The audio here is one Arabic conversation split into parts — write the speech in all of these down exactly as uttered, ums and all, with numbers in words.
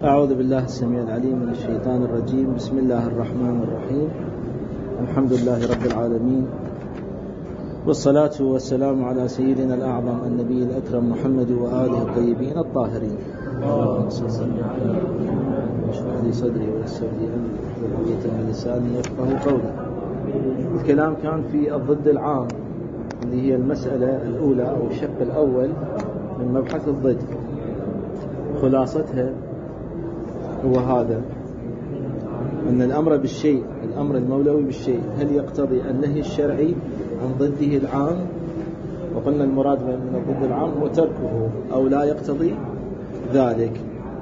أعوذ بالله السميع العليم من الشيطان الرجيم. بسم الله الرحمن الرحيم. الحمد لله رب العالمين، والصلاة والسلام على سيدنا الأعظم النبي الأكرم محمد وآله الطيبين الطاهرين. اللهم صل على اشرح لي صدري ويسر لي أمري واحلل عقدة من لساني يفقهوا قولي. الكلام كان في الضد العام اللي هي المسألة الأولى أو الشق الأول من مبحث الضد. خلاصتها هو هذا: أن الأمر بالشيء، الأمر المولوي بالشيء، هل يقتضي النهي الشرعي عن ضده العام؟ وقلنا المراد من الضد العام هو تركه، أو لا يقتضي ذلك.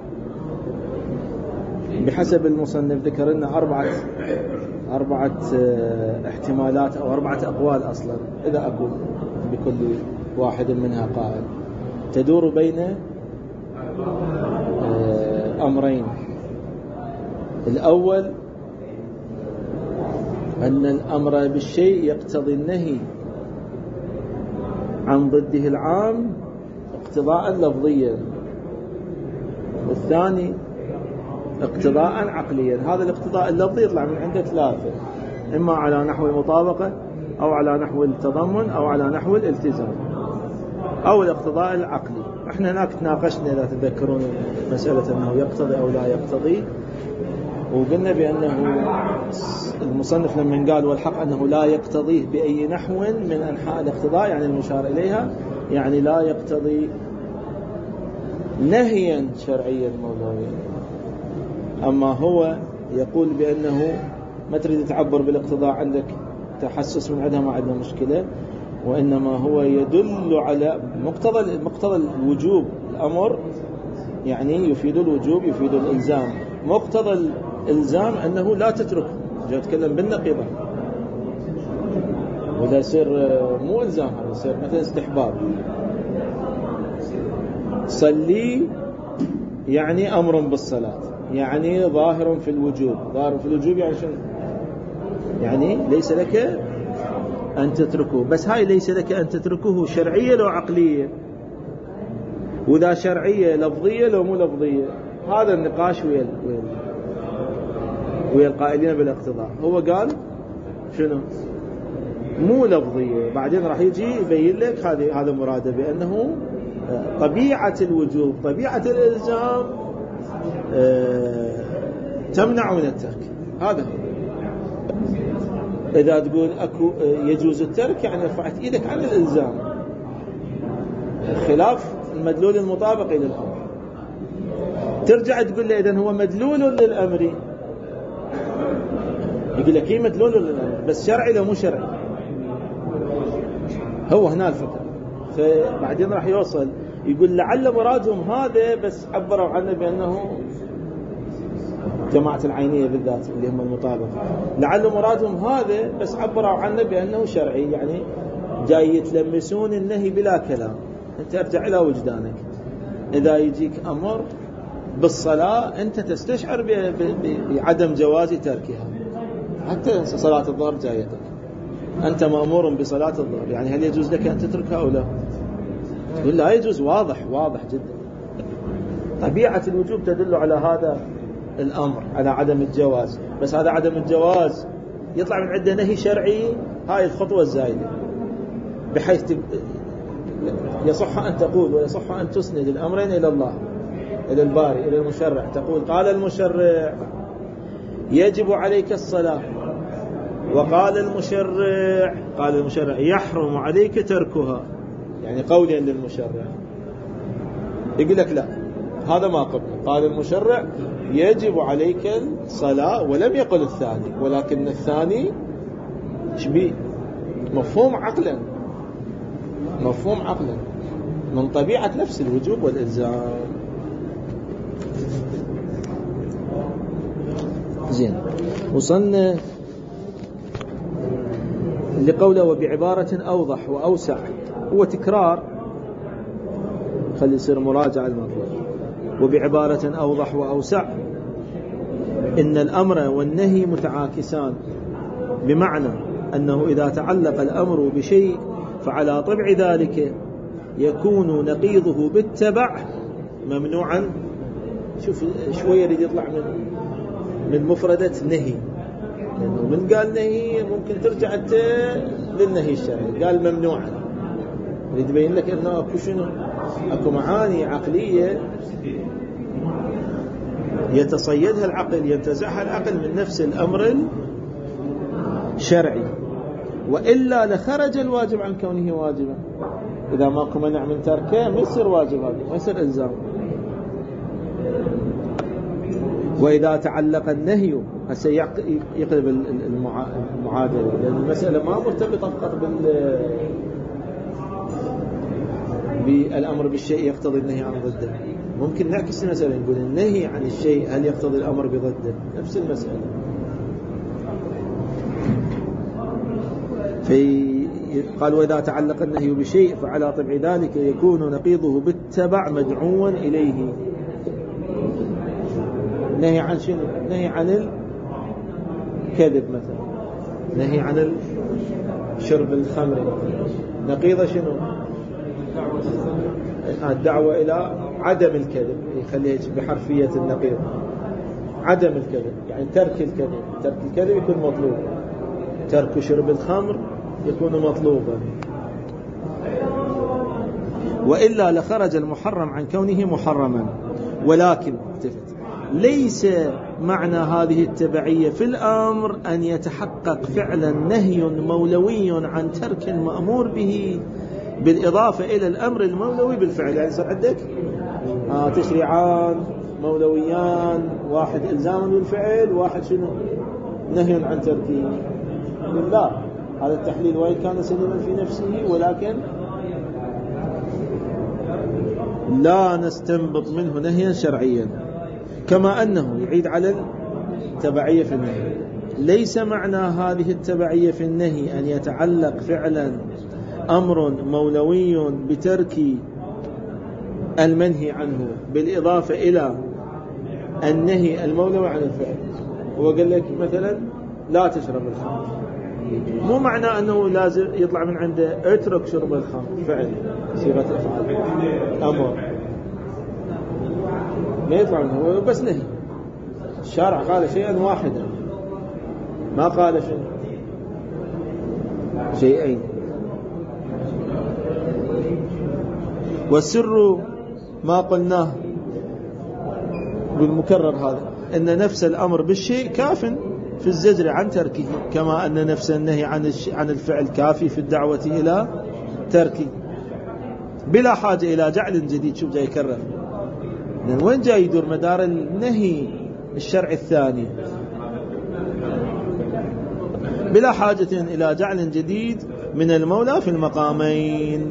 بحسب المصنف ذكر لنا أربعة أربعة احتمالات أو أربعة أقوال أصلا، إذا أكون بكل واحد منها قائل، تدور بين أمرين. الأول أن الأمر بالشيء يقتضي النهي عن ضده العام اقتضاء لفظيا، والثاني اقتضاء عقليا. هذا الاقتضاء اللفظي يطلع من عنده ثلاثة: إما على نحو المطابقة، أو على نحو التضمن، أو على نحو الالتزام، أو الاقتضاء العقلي. احنا هناك تناقشنا إذا تذكرون مسألة أنه يقتضي أو لا يقتضي، وقلنا بأنه المصنف لما قال والحق أنه لا يقتضيه بأي نحو من أنحاء الاقتضاء، يعني المشار إليها، يعني لا يقتضي نهيا شرعيا مولويا. أما هو يقول بأنه ما تريد تعبر بالاقتضاء، عندك تحسس من عندها، ما عندنا مشكلة، وإنما هو يدل على مقتضى مقتضى الوجوب. الأمر يعني يفيد الوجوب، يفيد الإلزام. مقتضى الإلزام أنه لا تترك. جاء أتكلم بالنقيضة، وإذا يصير مو إلزام، هذا يصير مثلا استحباب. صلي يعني أمر بالصلاة، يعني ظاهر في الوجوب. ظاهر في الوجوب يعني شنو؟ يعني ليس لك أن تتركه. بس هاي ليس لك أن تتركه شرعية لو عقلية، وإذا شرعية لفظية لو مو لفظية. هذا النقاش ويا ويا القائلين بالاقتضاء. هو قال شنو؟ مو لفظية. بعدين راح يجي يبين لك هذه هذا مراده بأنه طبيعة الوجوب، طبيعة الإلزام تمنع من الترك. هذا هو. إذا تقول أكو يجوز الترك يعني رفعت إيدك عن الإلزام، خلاف المدلول المطابق للأمر. ترجع تقول له إذن هو مدلول للأمر، يقول لك هي مدلول للأمر بس شرعي لو مو شرعي. هو هنا الفكرة. فبعدين راح يوصل يقول لعل مرادهم هذا، بس عبروا عنه بأنه جماعة العينية بالذات اللي هم المطابق، لعل مرادهم هذا بس عبروا عنه بأنه شرعي، يعني جاي يتلمسون النهي بلا كلام. انت ارجع إلى وجدانك. إذا يجيك أمر بالصلاة أنت تستشعر بعدم جواز تركها، حتى صلاة الظهر جايتك، أنت مأمور بصلاة الظهر، يعني هل يجوز لك أن تتركها أو لا؟ تقول لا يجوز. واضح واضح جدا. طبيعة الوجوب تدل على هذا الأمر، على عدم الجواز. بس هذا عدم الجواز يطلع من عنده نهي شرعي، هاي الخطوة الزايدة، بحيث تب... يصح أن تقول ويصح أن تسند الأمرين إلى الله، إلى الباري، إلى المشرع. تقول قال المشرع يجب عليك الصلاة، وقال المشرع قال المشرع يحرم عليك تركها، يعني قوليا للمشرع. يقول لك لا، هذا ما قبل. قال المشرع يجب عليك الصلاة، ولم يقل الثاني، ولكن الثاني شبيه مفهوم عقلا، مفهوم عقلا من طبيعة نفس الوجوب والإلزام. زين. وصلنا لقوله وبعبارة أوضح وأوسع. هو تكرار، خلي يصير مراجعة المطلوب. وبعبارة أوضح وأوسع إن الأمر والنهي متعاكسان، بمعنى أنه إذا تعلق الأمر بشيء فعلى طبع ذلك يكون نقيضه بالتبع ممنوعا شوف شوية يريد يطلع من من مفردة نهي، لأنه من قال نهي ممكن ترجع أنت للنهي الشرعي، قال ممنوعا، يريد يبين لك أنه أكو شنو، أكو معاني عقلية يتصيدها العقل، ينتزعها العقل من نفس الأمر الشرعي، وإلا لخرج الواجب عن كونه واجبا. إذا ماكو منع من تركه ما يصير واجب، هذا ما يصير إلزام. وإذا تعلق النهي هسه يقلب المعادلة، لأن المسألة ما مرتبطة فقط بال بالأمر بالشيء يقتضي النهي عن ضده، ممكن نعكس المسألة نقول النهي عن الشيء هل يقتضي الأمر بضده، نفس المسألة. في قال وإذا تعلق النهي بشيء فعلى طبع ذلك يكون نقيضه بالتبع مدعوا إليه. نهي عن شنو؟ نهي عن الكذب مثلا، نهي عن شرب الخمر، نقيضه شنو؟ الدعوة إلى عدم الكذب، يخليها بحرفية النقيض، عدم الكذب يعني ترك الكذب، ترك الكذب يكون مطلوب، ترك شرب الخمر يكون مطلوبا. وإلا لخرج المحرم عن كونه محرما. ولكن ليس معنى هذه التبعية في الأمر أن يتحقق فعلا نهي مولوي عن ترك مأمور به بالإضافة إلى الأمر المولوي بالفعل. يعني صار عندك آه تشريعان مولويان، واحد إلزام بالفعل، واحد شنو نهي عن تركه. لا، هذا التحليل وإن كان سليما في نفسه ولكن لا نستنبط منه نهيا شرعيا. كما أنه يعيد على التبعية في النهي، ليس معنى هذه التبعية في النهي أن يتعلق فعلا أمر مولوي بترك المنهي عنه بالإضافة إلى النهي المولوي عن الفعل. هو قال لك مثلا لا تشرب الخمر، مو معنى أنه لازم يطلع من عنده اترك شرب الخمر فعل صيغة أفعال أمر، ما يطلع منه، هو بس نهي. الشارع قال شيئا واحدا، ما قال شيء شيئين. والسر ما قلناه بالمكرر هذا أن نفس الأمر بالشيء كاف في الزجر عن تركه، كما أن نفس النهي عن عن الفعل كافي في الدعوة إلى تركه، بلا حاجة إلى جعل جديد. شوف جاي يكرر، لأن وين جاي يدور مدار النهي الشرعي الثاني، بلا حاجة إلى جعل جديد من المولى في المقامين،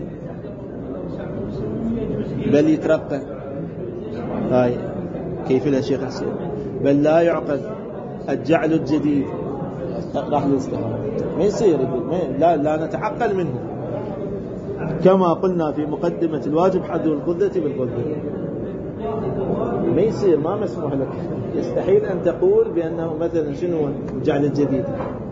بل يترقى. هاي كيف لا شيخ حسين، بل لا يعقد الجعل الجديد راح للاستحالة، ما يصير يقول لا لا نتعقل منه. كما قلنا في مقدمة الواجب حد القذة بالقذة، ما يصير، ما مسموح لك، يستحيل أن تقول بأنه مثلا شنو الجعل الجديد.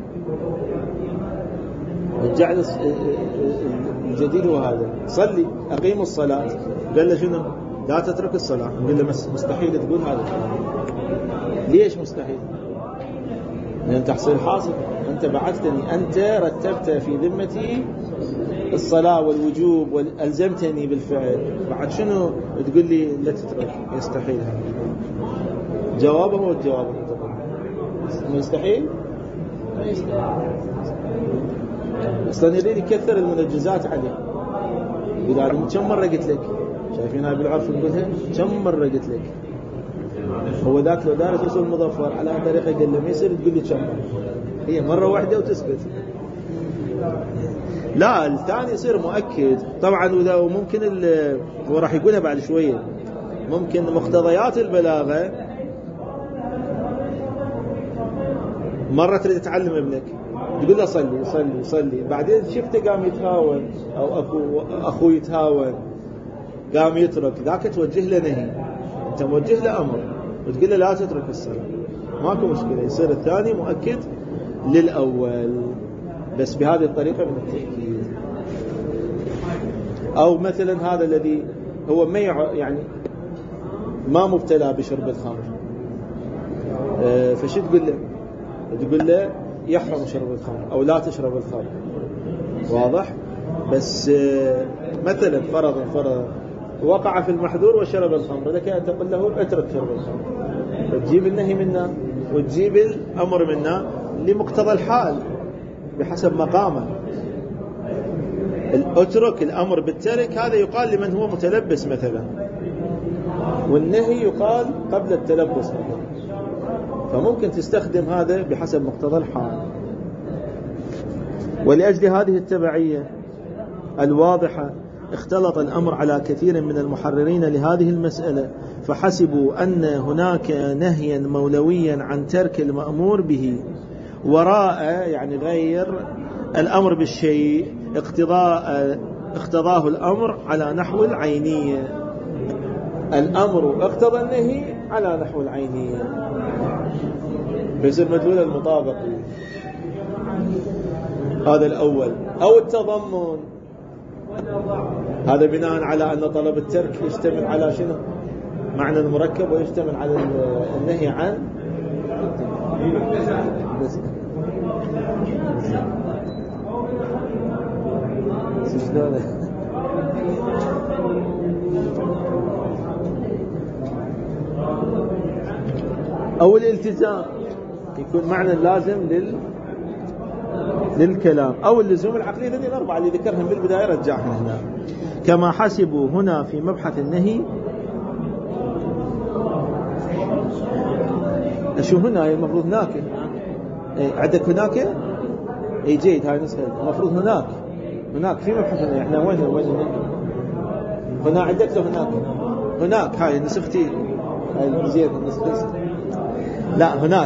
الجعل الجديد هو هذا، صلي أقيم الصلاة، قال له شنو لا تترك الصلاة، قال له مستحيل تقول هذا. ليش مستحيل؟ لأن تحصيل حاصل، أنت بعثتني، أنت رتبت في ذمتي الصلاة والوجوب والألزمتني بالفعل، بعد شنو تقول لي لا تترك؟ يستحيل. جوابه هو الجواب مستحيل. ما يستحيل، أصلا يريد يكثر المنجزات عليه. إذا كم مرة قلت لك، شايفين هاي بالعرف نقولها كم مرة قلت لك، هو ذاك لو دارس أصول مظفر على طريقة قال له ما يصير تقول لي كم مرة، هي مرة واحدة وتسكت. لا، الثاني يصير مؤكد طبعا. وذا ممكن هو راح يقولها بعد شوية، ممكن مقتضيات البلاغة مرة تريد تعلم ابنك تقول له صلي صلي صلي، بعدين شفته قام يتهاون أو أخو أخو يتهاون قام يترك، ذاك توجه له نهي، أنت موجه له أمر وتقول له لا تترك الصلاة، ماكو مشكلة، يصير الثاني مؤكد للأول بس بهذه الطريقة من التأكيد. أو مثلا هذا الذي هو ما يعني ما مبتلى بشرب الخمر، فشو تقول له؟ تقول له يحرم شرب الخمر أو لا تشرب الخمر، واضح؟ بس مثلا فرضا فرضا وقع في المحذور وشرب الخمر، لك أن تقول له اترك شرب الخمر، وتجيب النهي منا وتجيب الأمر منا لمقتضى الحال بحسب مقامه. اترك الأمر بالترك هذا يقال لمن هو متلبس مثلا، والنهي يقال قبل التلبس مثلا، فممكن تستخدم هذا بحسب مقتضى الحال. ولأجل هذه التبعية الواضحة اختلط الأمر على كثير من المحررين لهذه المسألة، فحسبوا أن هناك نهيا مولويا عن ترك المأمور به وراء يعني غير الأمر بالشيء اقتضاء اقتضاه الأمر على نحو العينية. الأمر اقتضى النهي على نحو العينية، بيصير مدلول المطابق. هذا الأول. أو التضمن، هذا بناء على أن طلب الترك يشتمل على شنو؟ معنى المركب، ويشتمل على النهي عن أو الالتزام، يكون معنى لازم لل للكلام، أو اللزوم العقلي. هذه الأربعة اللي ذكرهم بالبداية رجعهم هنا. كما حسبوا هنا في مبحث النهي. شو هنا؟ المفروض هناك. عندك هناك؟ اي جيد، هاي نسخة. المفروض هناك هناك في مبحث النهي. احنا وين وين هنا؟ عندك له هناك هناك هاي نسختي، هاي زين نسختي. لا هناك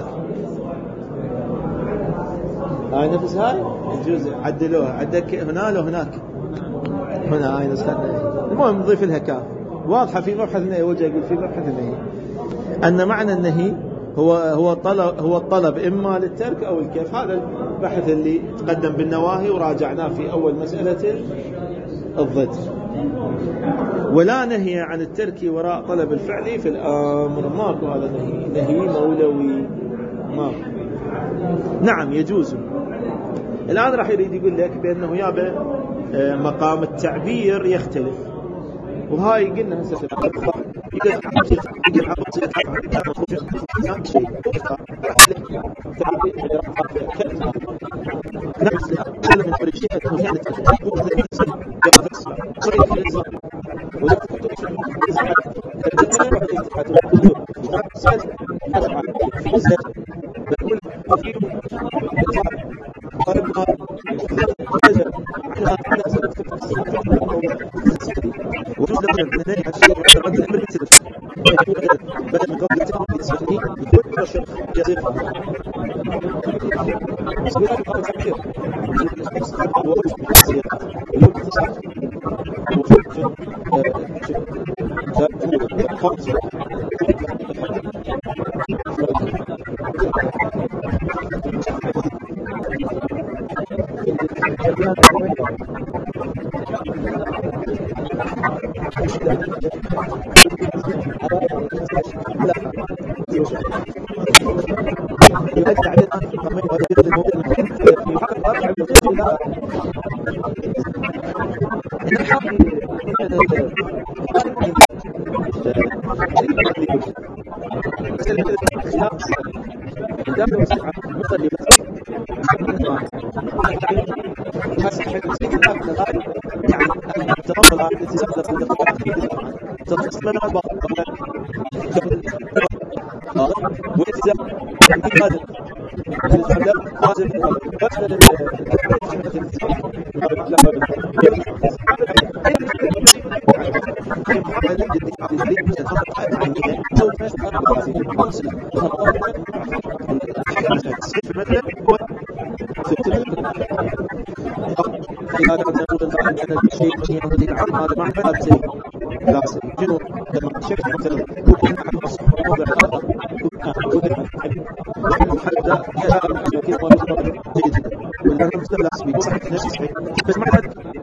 هاي نفس هاي الجزء عدلوها. عندك هنا لو هناك هنا هاي نسخة. المهم نضيف لها كاف واضحة في مبحث النهي. وجه يقول في مبحث النهي أن معنى النهي هو هو الطلب هو الطلب إما للترك أو الكيف. هذا البحث اللي تقدم بالنواهي وراجعناه في أول مسألة الضد. ولا نهي عن الترك وراء طلب الفعل في الأمر، ماكو هذا نهي نهي مولوي ماكو. نعم يجوز. الآن راح يريد يقول لك بأنه يابا مقام التعبير يختلف، وهاي قلنا هسه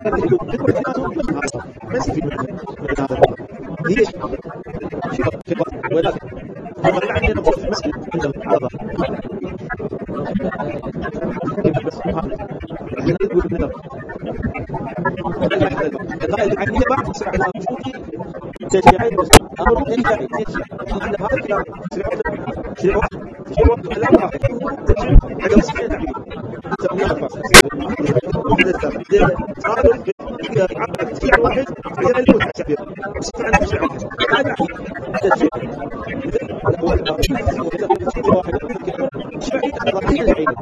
بس مسألة عند المعارضة بس احنا نقول نظر القاعدة العقلية بعد تسرع إلى وجود تشريعين أمر إنشائي عند هذا الكلام تشريع تشريع تشريع لا واحد تشريع على مسألة تعليم تسميها الفاصل صاروا تشريع واحد غير الموت كبير وصفة عن تشريع واحد تشريع هو تشريع واحد تشريع تشريع العين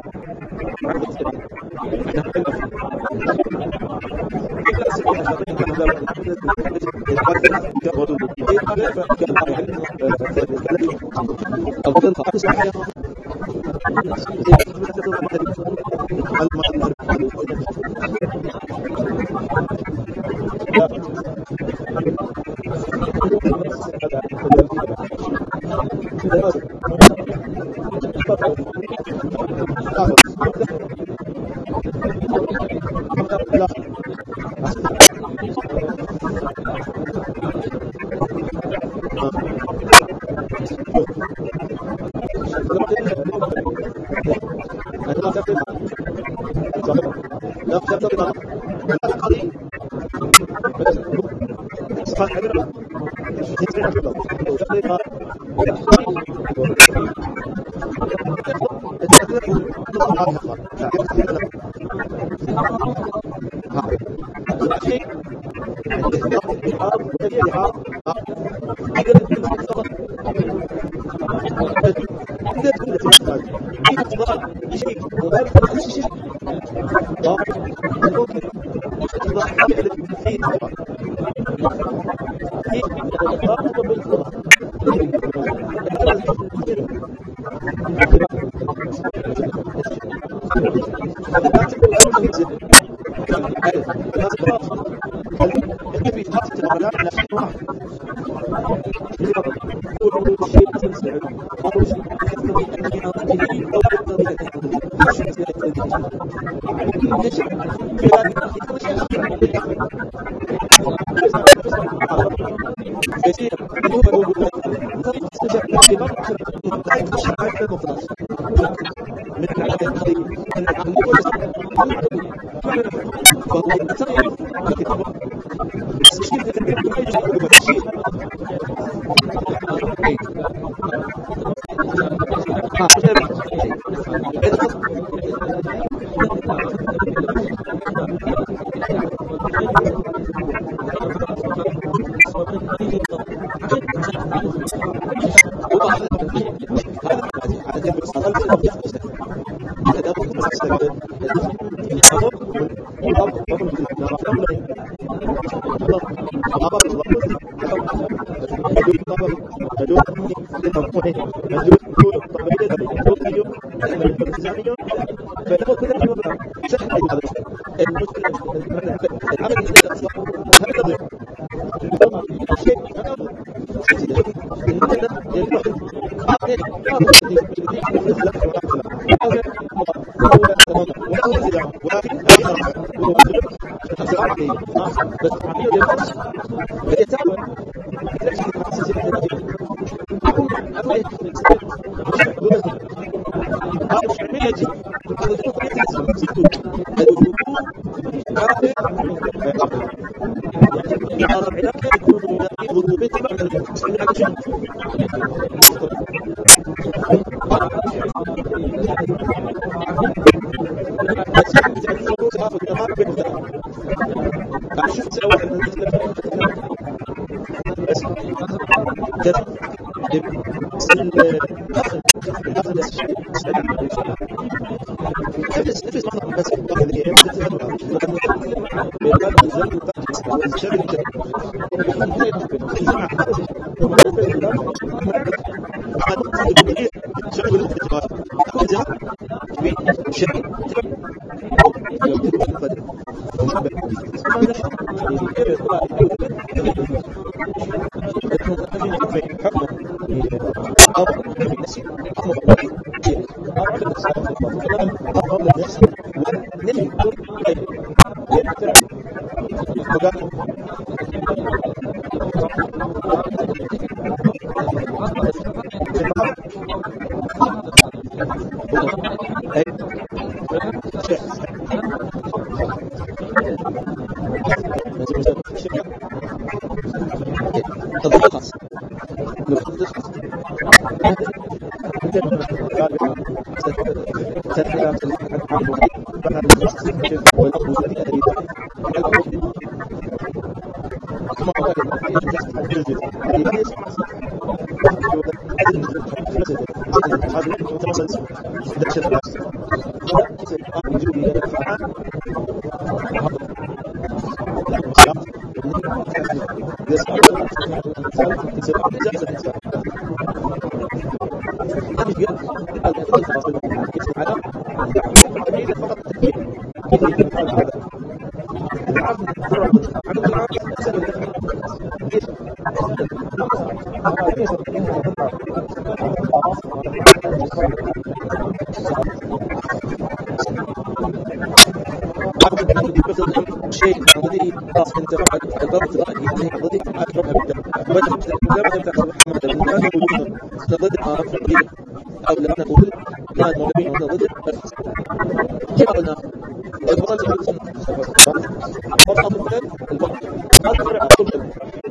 شيء قضية خلاص انت رفعت الضغط رأي قضية أكبر بدأت لما تحسب حمادة من كان وجوده ضد عارف قضية أو لا نقول كان موجودين ضد بس كيف قلنا البطل يقول البطل مختلف البطل ما تفرع الطب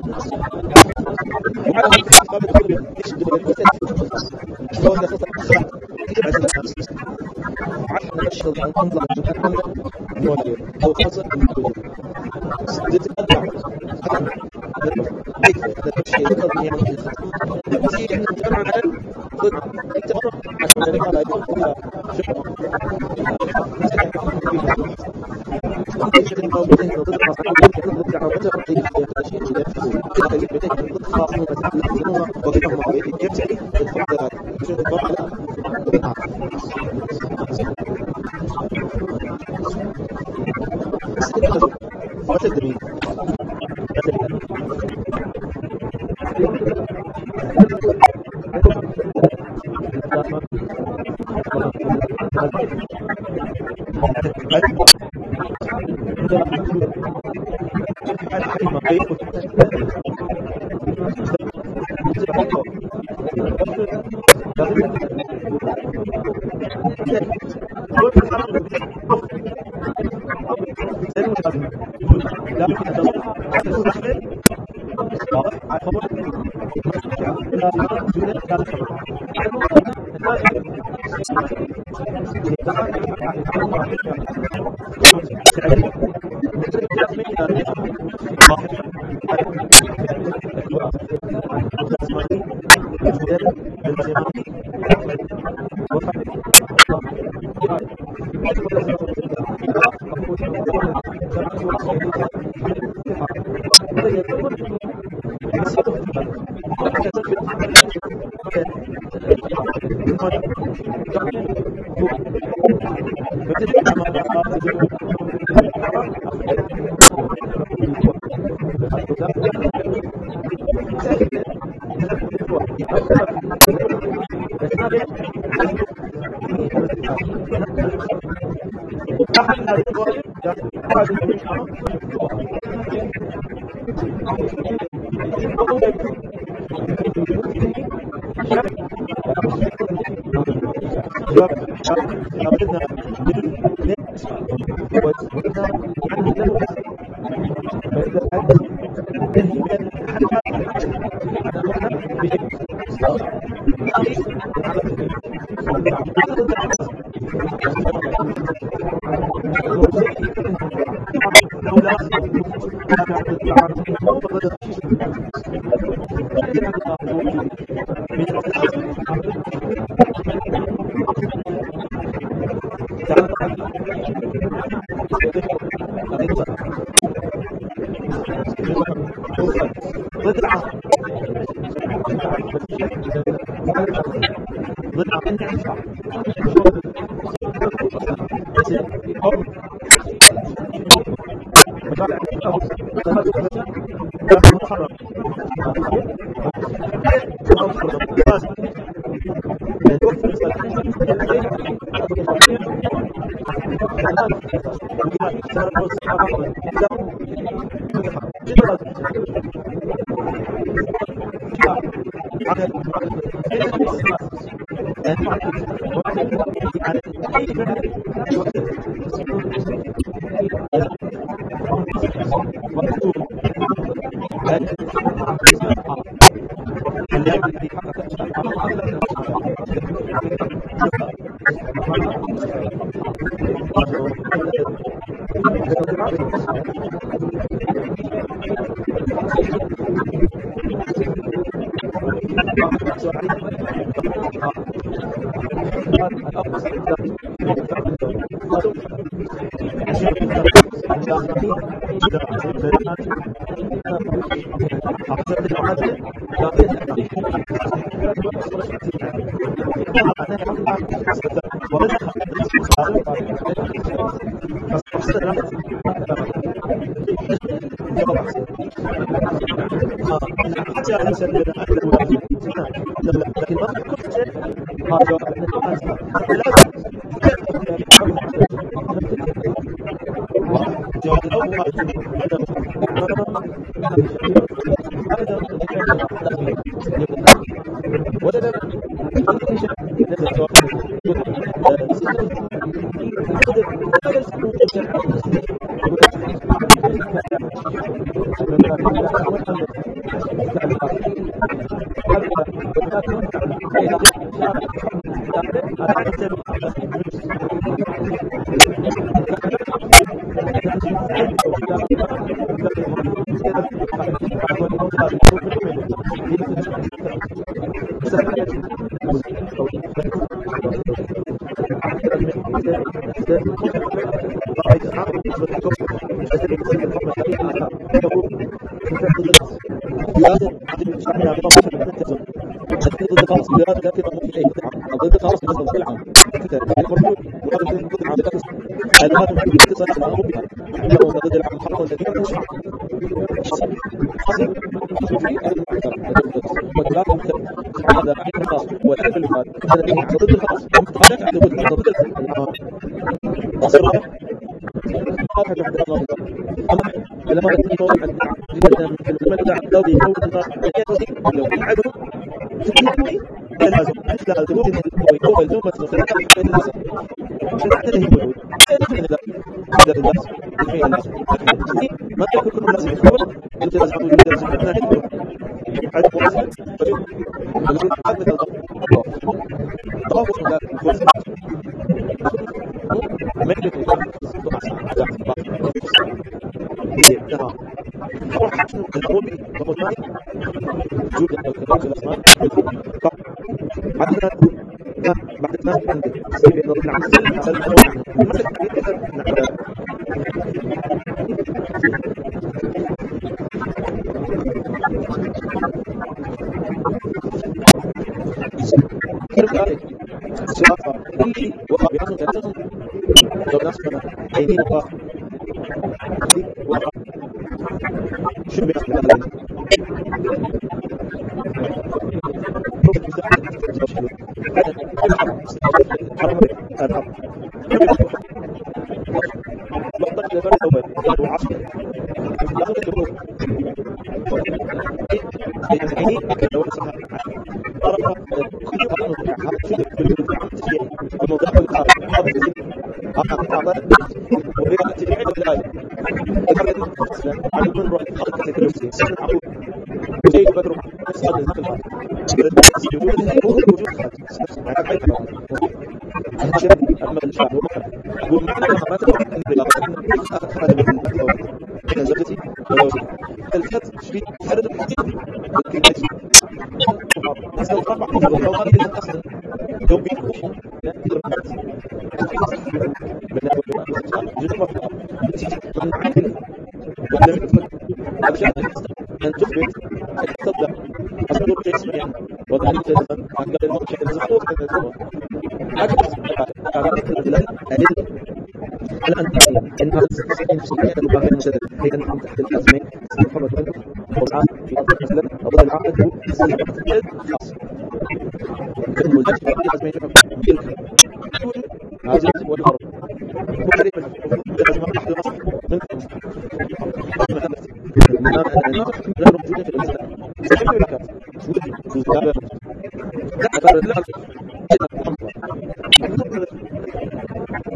وعلى هذا قابل كل ايش بدل شلون نخطط كيف عشان نفس عشان نشتغل على انظمه الموجود او خاصه الموجود تتبع هذا الشيء يعني بس يعني نتكلم عن ضد التفرق عشان نقول هذا كلها شغل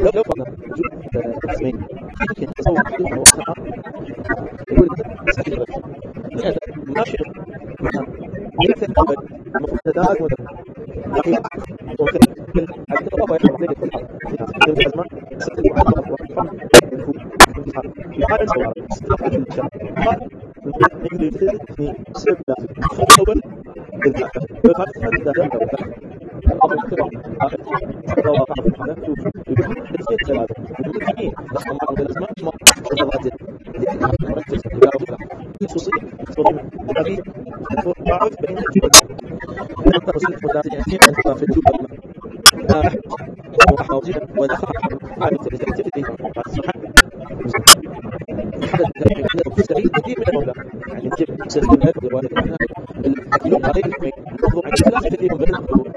لو لو فرضنا وجود قسمين يمكن تصور احدهما والاخر يقول سهل بس لهذا ماشي معناه يكثر قبل مفردات مدرسة لكن ممكن عدد الرابع يحب ذلك في الحال في الأزمان يستخدم على الضغط والحفظ والانتحار يقال السوارة استخدم الشرق قال من يمثل اثنين سبب لازم الأول بالذات وفاتحة الداخل والداخل الأمر اختبار آخر استخدم الله تعالى في الحالة يقول الاثنين ثلاثة يقول الحقيقة بس أمر من الأزمان ما تضغط التي مركز إلى أفضل خصوصي صدق الحقيقة تعرف بين الجبل نقطة رسالة مدارسية أنت في الجبل أحد وحاوجه والآخر عارف تلتفتي حدث تستفيد كثير من المولى يعني يجب تستفيد من هذه الرواية لأنها اليوم عليه ينظر عن اختلاف كثير بين القلوب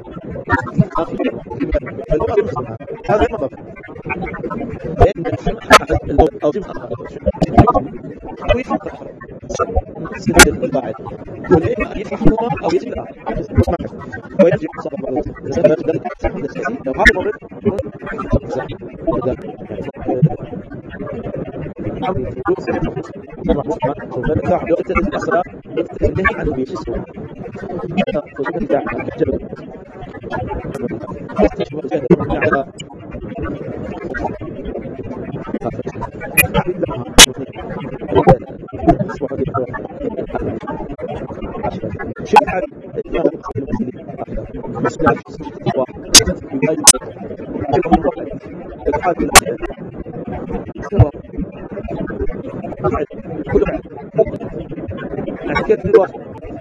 فاللغة المصنعة هذا المطلب لأن المولى أو جمع أو يفهم الآخر سيد الباعد والإما يفهمهما أو يجب الآخر ويرجع صلى الله عليه وسلم ذلك سحب السياسي لو هذا مرد يكون زحيم وقت الأسرار يفتح عنه بيشسه فوجد الداعي كجبل يستشبه جهد على شوف حال الإمام المسلمين مسلم واحد يواجه الحال بالأحيان سواء واحد كل واحد يعني كيف الواحد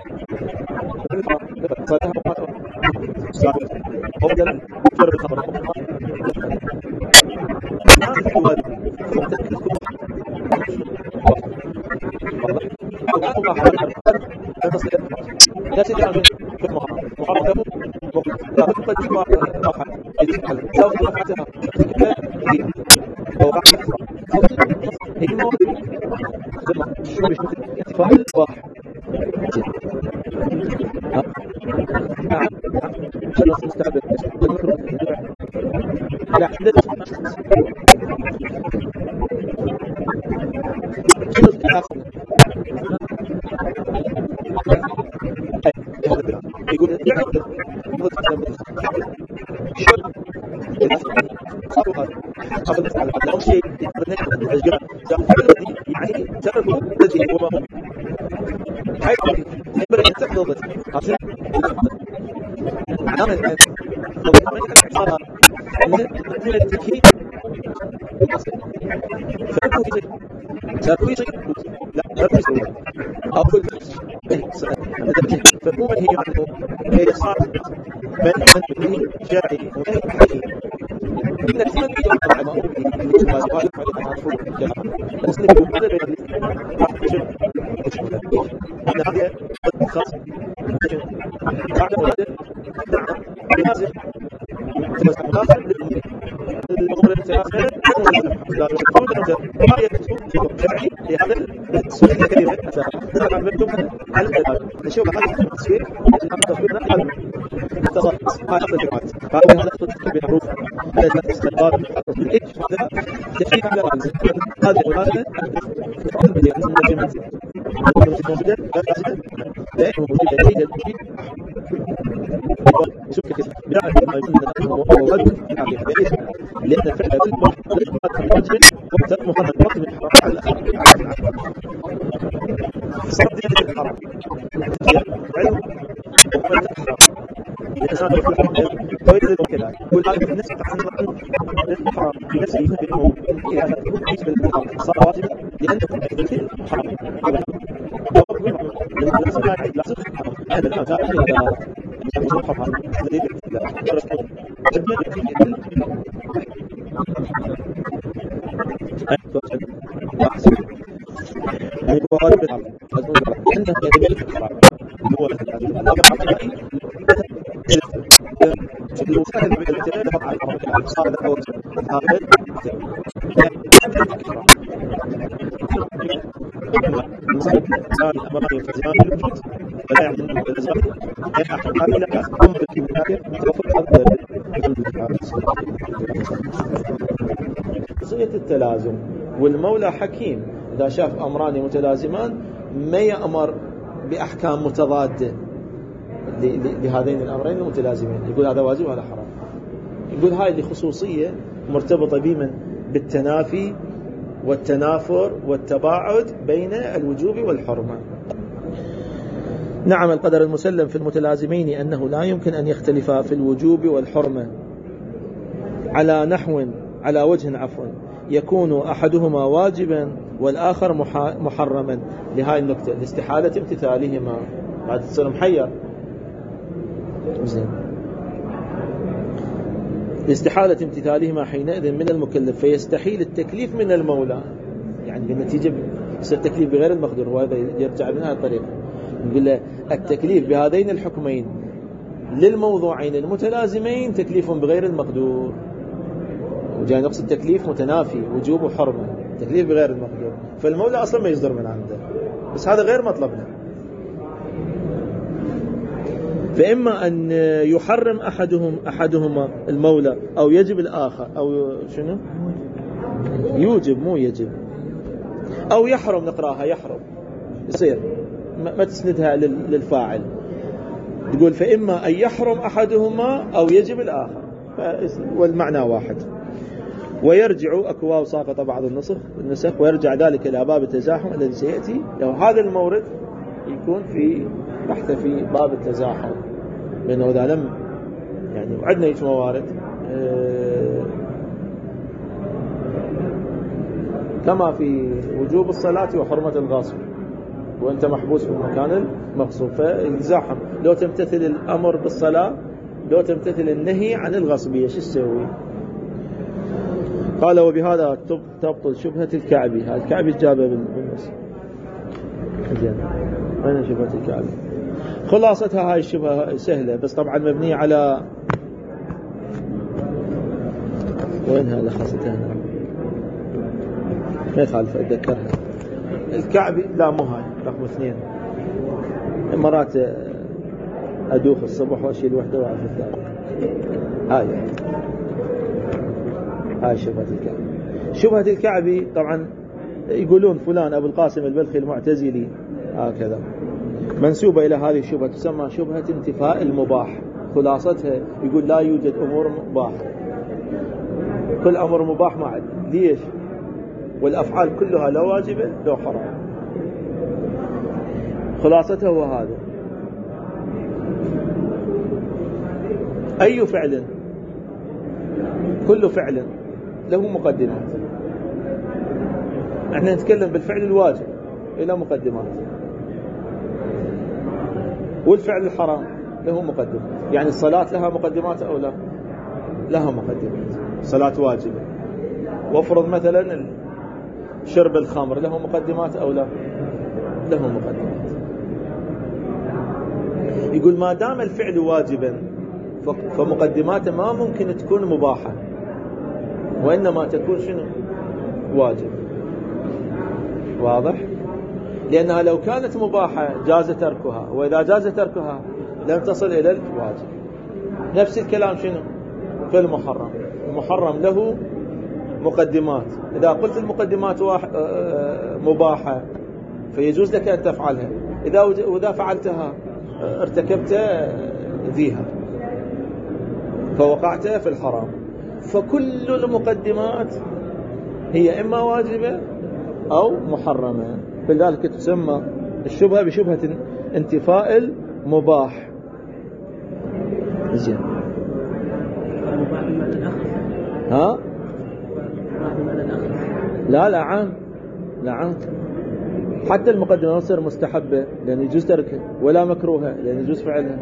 صلاة مقاطعة صلاة أولا جرب الخبر ما في حوالي الله حوالي تصل لا تدعم في المحرم محرم لا تقبل جوا راحة يتحل لو رفعتها لو رفعت هي مو شو مش اتفاق واحد نعم خلاص مستعد لا حدث يقول يقول شيء يعني تركوا الذي هو ما حيث يبرع تحضر عشان عمل صار من التكييف فأكو شيء لا لا شيء أقول فهو هي عنه هي صار من من شرعي ومن إن كثير من العلماء ما سؤال على المفروض جماعة المسلم هذا بين أن هذا خاص بعد هذا لازم مخاطر للمقولة الثلاثة لا تقول أنت ما يكتب شرعي لهذا التسويق الكبير أساسا نحن نكتب على الأدب نشوف هذا التسويق تصويرنا على التصرف هاي أفضل جماعات فهذا هذا التسويق بالمعروف هذا الاستقرار بالإيش هذا تشكيك على الرأس هذا وهذا تفعل بالجماعات موجودة موجودة لا موجودة لديه شوف كيف بناء على ما يكون لأن الفعل يتم الرجل وقت مهند الوقت من الحرام على الأخر صار دين الحرام علم وقت الحرام الإنسان يقول الحرام ويجد كذا والآية بالنسبة عن الحرام بنفسه يفهم إلى أن تكون عيش بالحرام صار واجبا لأن الكثير حرام لأن الناس لا يعيد لا صدق حرام هذا الآن جاء إلى يعني صدق حرام الذي يعني بوارد بالعرض أنت يدل الحرام هو الذي المستهل من الاعتدال فقط على الحرام صار له أول هذا صار الأمر يلتزمان بالوجود فلا يعني أنه التزمان يحق هذه الأحياء ثم بالكيمياء توفر هذا خصوصية التلازم. والمولى حكيم إذا شاف أمران متلازمان ما يأمر بأحكام متضادة لهذين الأمرين المتلازمين، يقول هذا واجب وهذا حرام. يقول هاي اللي خصوصية مرتبطة بمن؟ بالتنافي والتنافر والتباعد بين الوجوب والحرمة. نعم، القدر المسلم في المتلازمين أنه لا يمكن أن يختلفا في الوجوب والحرمة على نحو على وجه عفوا يكون أحدهما واجبا والآخر محرما. لهذه النقطة لاستحالة امتثالهما، بعد تصير محير. زين، لاستحالة امتثالهما حينئذ من المكلف، فيستحيل التكليف من المولى. يعني بالنتيجة يصير التكليف بغير المقدور. وهذا يرجع من هذه الطريقة، نقول له التكليف بهذين الحكمين للموضوعين المتلازمين تكليف بغير المقدور. وجاي نقصد تكليف متنافي، وجوب وحرمة، تكليف بغير المقدور. فالمولى أصلا ما يصدر من عنده، بس هذا غير مطلبنا. فإما أن يحرم أحدهم أحدهما المولى، أو يجب الآخر، أو شنو يوجب مو يجب، أو يحرم. نقراها يحرم، يصير ما تسندها للفاعل. تقول فإما أن يحرم أحدهما أو يجب الآخر، والمعنى واحد. ويرجع أكواه ساقط بعض النسخ النسخ ويرجع ذلك إلى باب التزاحم الذي سيأتي. لو هذا المورد يكون في بحث في باب التزاحم، لأنه إذا لم يعني وعدنا هيك موارد أه كما في وجوب الصلاة وحرمة الغصب، وأنت محبوس في المكان المغصوب فيتزاحم. لو تمتثل الأمر بالصلاة، لو تمتثل النهي عن الغصبية، شو تسوي؟ قال وبهذا تبطل شبهة الكعبي. هذا الكعبي جابه بالنص. أين شبهة الكعبي؟ خلاصتها هاي الشبهة سهلة، بس طبعا مبنية على وين هذا خاصتها هنا؟ ما يخالف أتذكرها. الكعبي لا مو هاي، رقم اثنين. مرات أدوخ الصبح وأشيل وحدة وأعرف الثاني. هاي هاي شبهة الكعبي. شبهة الكعبي طبعا يقولون فلان أبو القاسم البلخي المعتزلي هكذا منسوبة إلى هذه الشبهة، تسمى شبهة انتفاء المباح. خلاصتها يقول لا يوجد أمور مباحة، كل أمر مباح ما عاد. ليش؟ والأفعال كلها لا واجبة لا حرام. خلاصتها هو هذا. أي فعل، كل فعل له مقدمات. احنا نتكلم بالفعل الواجب إلى مقدمات، والفعل الحرام له مقدمات. يعني الصلاة لها مقدمات أو لا؟ لها مقدمات. صلاة واجبة. وافرض مثلا شرب الخمر له مقدمات أو لا؟ له مقدمات. يقول ما دام الفعل واجبا فمقدماته ما ممكن تكون مباحة، وإنما تكون شنو؟ واجب. واضح؟ لأنها لو كانت مباحة جاز تركها، وإذا جاز تركها لم تصل إلى الواجب. نفس الكلام شنو؟ في المحرم. المحرم له مقدمات. إذا قلت المقدمات مباحة فيجوز لك أن تفعلها، إذا وإذا فعلتها ارتكبت ذيها فوقعت في الحرام. فكل المقدمات هي إما واجبة أو محرمة. فلذلك تسمى الشبهة بشبهة انتفاء المباح. زين. ها؟ لا لا عام، لا عام. حتى المقدمة تصير مستحبة لأن يجوز تركها، ولا مكروهة لأن يجوز فعلها.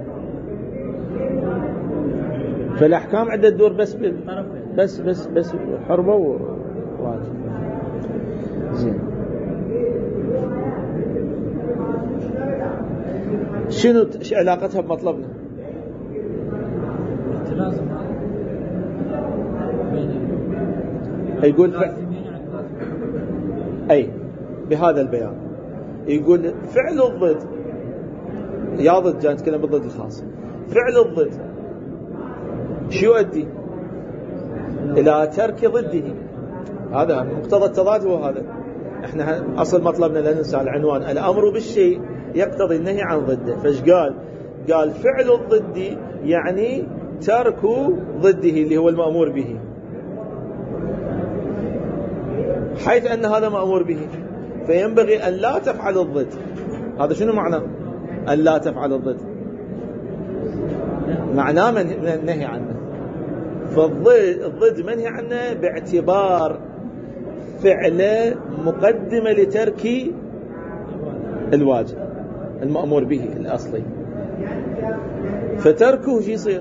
فالأحكام عدة دور بس بس بس بس حرمة وواجب. زين. شنو علاقتها بمطلبنا؟ التلازم يقول ف... أي بهذا البيان يقول فعل الضد يا ضد، جاي نتكلم بالضد الخاص. فعل الضد شو يؤدي؟ إلى ترك ضده. هذا مقتضى التضاد هو هذا. احنا اصل مطلبنا لا ننسى العنوان، الامر بالشيء يقتضي النهي عن ضده. فايش قال؟ قال فعل الضد يعني ترك ضده اللي هو المأمور به، حيث ان هذا مأمور به فينبغي ان لا تفعل الضد. هذا شنو معناه ان لا تفعل الضد؟ معناه من النهي عنه. فالضد منهي عنه باعتبار فعله مقدمة لترك الواجب المأمور به الأصلي. فتركه شو يصير؟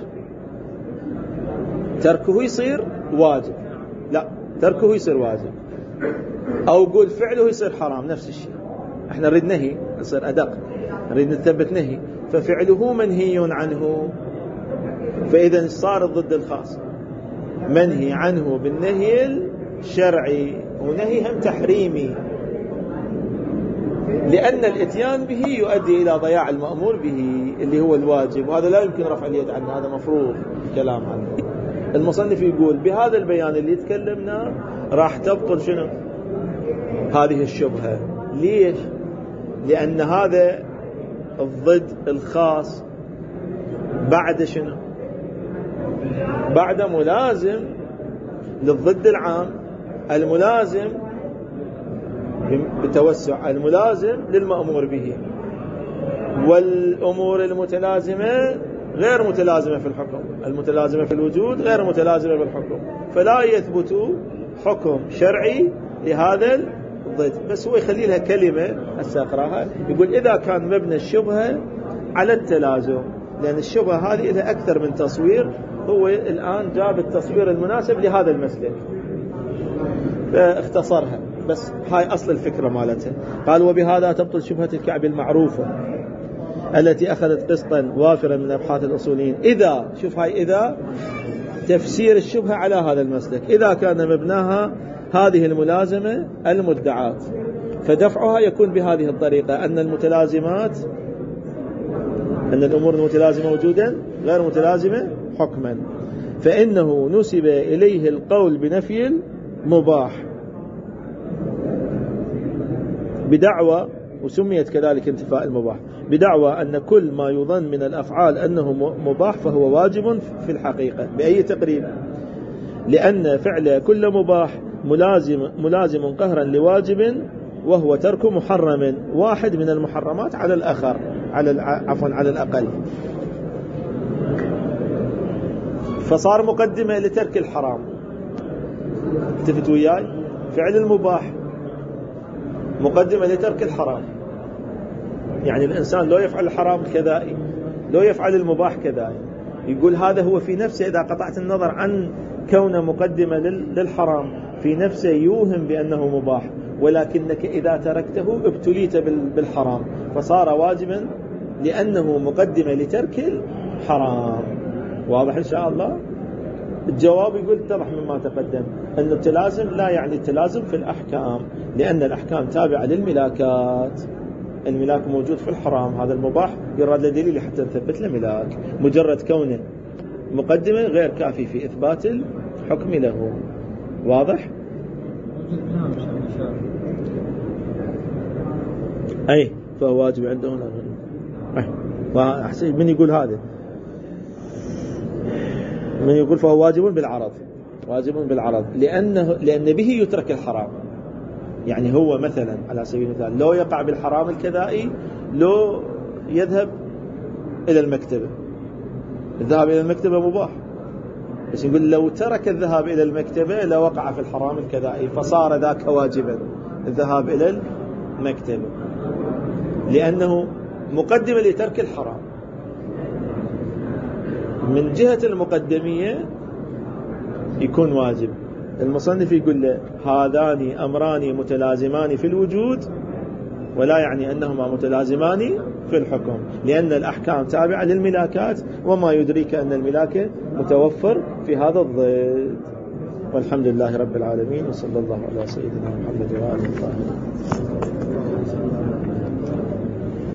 تركه يصير واجب، لا تركه يصير واجب، أو قول فعله يصير حرام. نفس الشيء احنا نريد نهي يصير أدق، نريد نثبت نهي، ففعله منهي عنه. فإذا صار الضد الخاص منهي عنه بالنهي الشرعي ونهي هم تحريمي، لأن الاتيان به يؤدي إلى ضياع المأمور به اللي هو الواجب، وهذا لا يمكن رفع اليد عنه، هذا مفروض الكلام عنه. المصنف يقول بهذا البيان اللي تكلمنا راح تبطل شنو؟ هذه الشبهة. ليش؟ لأن هذا الضد الخاص بعد شنو؟ بعد ملازم للضد العام، الملازم بتوسع الملازم للمأمور به، والأمور المتلازمة غير متلازمة في الحكم، المتلازمة في الوجود غير متلازمة في الحكم، فلا يثبت حكم شرعي لهذا الضد. بس هو يخلي لها كلمة هسه أقراها، يقول إذا كان مبنى الشبهة على التلازم، لأن الشبهة هذه لها أكثر من تصوير، هو الآن جاب التصوير المناسب لهذا المسلك فاختصرها، بس هاي أصل الفكرة مالتها. قال وبهذا تبطل شبهة الكعب المعروفة التي أخذت قسطا وافرا من أبحاث الأصوليين. إذا شوف هاي إذا تفسير الشبهة على هذا المسلك، إذا كان مبناها هذه الملازمة المدعاة، فدفعها يكون بهذه الطريقة، أن المتلازمات أن الأمور المتلازمة وجودا غير متلازمة حكما، فإنه نسب إليه القول بنفي المباح بدعوى، وسميت كذلك انتفاء المباح، بدعوى أن كل ما يظن من الأفعال أنه مباح فهو واجب في الحقيقة. بأي تقريب؟ لأن فعل كل مباح ملازم ملازم قهرا لواجب، وهو ترك محرم واحد من المحرمات على الآخر، على عفوا على الأقل. فصار مقدمة لترك الحرام. اتفت وياي؟ فعل المباح مقدمة لترك الحرام، يعني الإنسان لو يفعل الحرام كذائي، لو يفعل المباح كذائي. يقول هذا هو في نفسه إذا قطعت النظر عن كونه مقدمة للحرام في نفسه يوهم بأنه مباح، ولكنك إذا تركته ابتليت بالحرام فصار واجبا لأنه مقدمة لترك الحرام. واضح إن شاء الله؟ الجواب يقول اتضح مما تقدم أن التلازم لا يعني التلازم في الأحكام، لأن الأحكام تابعة للملاكات، الملاك موجود في الحرام، هذا المباح يراد له دليل حتى نثبت له ملاك، مجرد كونه مقدمة غير كافي في إثبات الحكم له. واضح؟ أي فهو واجب عندهم. أحسن من يقول هذا، من يقول فهو واجب بالعرض، واجب بالعرض لأنه لأن به يترك الحرام. يعني هو مثلا على سبيل المثال لو يقع بالحرام الكذائي، لو يذهب إلى المكتبة، الذهاب إلى المكتبة مباح، بس يقول لو ترك الذهاب إلى المكتبة لوقع في الحرام الكذائي، فصار ذاك واجبا الذهاب إلى المكتبة، لأنه مقدمة لترك الحرام. من جهة المقدمية يكون واجب. المصنف يقول له هذان أمران متلازمان في الوجود، ولا يعني أنهما متلازمان في الحكم، لأن الأحكام تابعة للملاكات، وما يدريك أن الملاك متوفر في هذا الضد. والحمد لله رب العالمين، وصلى الله على سيدنا محمد وآله وصحبه.